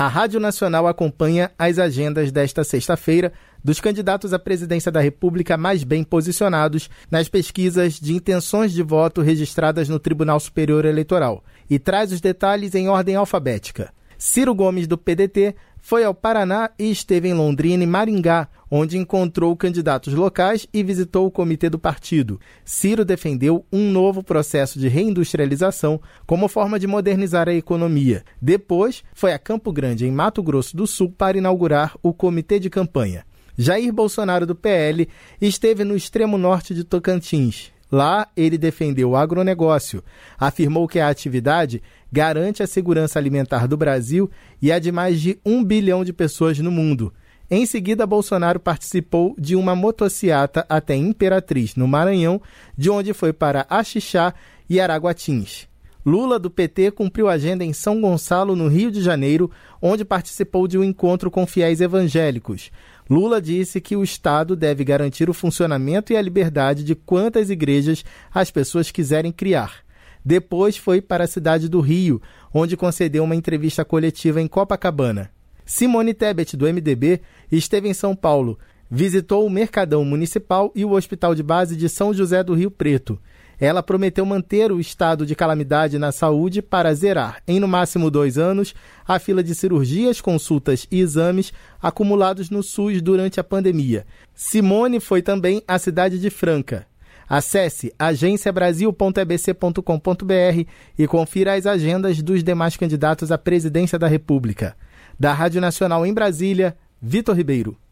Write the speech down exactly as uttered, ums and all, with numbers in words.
A Rádio Nacional acompanha as agendas desta sexta-feira dos candidatos à presidência da República mais bem posicionados nas pesquisas de intenções de voto registradas no Tribunal Superior Eleitoral e traz os detalhes em ordem alfabética. Ciro Gomes, do P D T, foi ao Paraná e esteve em Londrina e Maringá, onde encontrou candidatos locais e visitou o comitê do partido. Ciro defendeu um novo processo de reindustrialização como forma de modernizar a economia. Depois, foi a Campo Grande, em Mato Grosso do Sul, para inaugurar o comitê de campanha. Jair Bolsonaro, do P L, esteve no extremo norte de Tocantins. Lá, ele defendeu o agronegócio, afirmou que a atividade garante a segurança alimentar do Brasil e a de mais de um bilhão de pessoas no mundo. Em seguida, Bolsonaro participou de uma motociata até Imperatriz, no Maranhão, de onde foi para Axixá e Araguatins. Lula, do P T, cumpriu agenda em São Gonçalo, no Rio de Janeiro, onde participou de um encontro com fiéis evangélicos. Lula disse que o Estado deve garantir o funcionamento e a liberdade de quantas igrejas as pessoas quiserem criar. Depois foi para a cidade do Rio, onde concedeu uma entrevista coletiva em Copacabana. Simone Tebet, do M D B, esteve em São Paulo, visitou o Mercadão Municipal e o Hospital de Base de São José do Rio Preto. Ela prometeu manter o estado de calamidade na saúde para zerar, em no máximo dois anos, a fila de cirurgias, consultas e exames acumulados no SUS durante a pandemia. Simone foi também à cidade de Franca. Acesse agência brasil ponto e b c ponto com ponto b r e confira as agendas dos demais candidatos à presidência da República. Da Rádio Nacional em Brasília, Vitor Ribeiro.